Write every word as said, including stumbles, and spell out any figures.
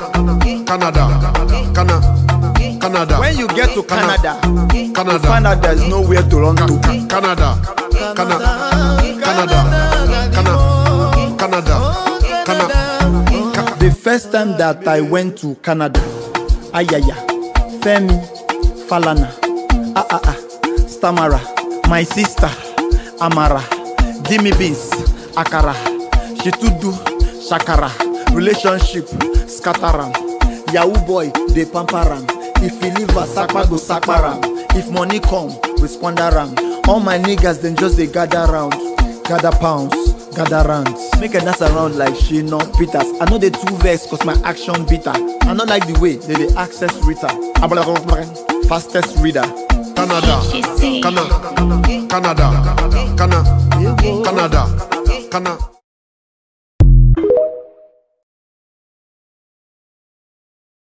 Canada, Canada, Canada. When you get to Canada, Canada, you find out there's nowhere to run to. Canada, Canada, Canada, Canada, Canada, Canada. The first time that I went to Canada, Ayaya, Femi, Falana, ah ah ah, Stamara, my sister, Amara, Gimme Beans, Akara, Shitudu, Shakara, relationship, Scataram, Yahoo boy, they pamparam. If he leave us, Sakpa go Sakparam. If money come, we squander ram. All my niggas then just they gather round, gather pounds, gather rounds. Make a dance around like she no Peters. I know the two vex cause my action bitter. I not like the way they they access Rita. Fastest reader. Canada, Canada, Canada, Canada, Canada, Canada.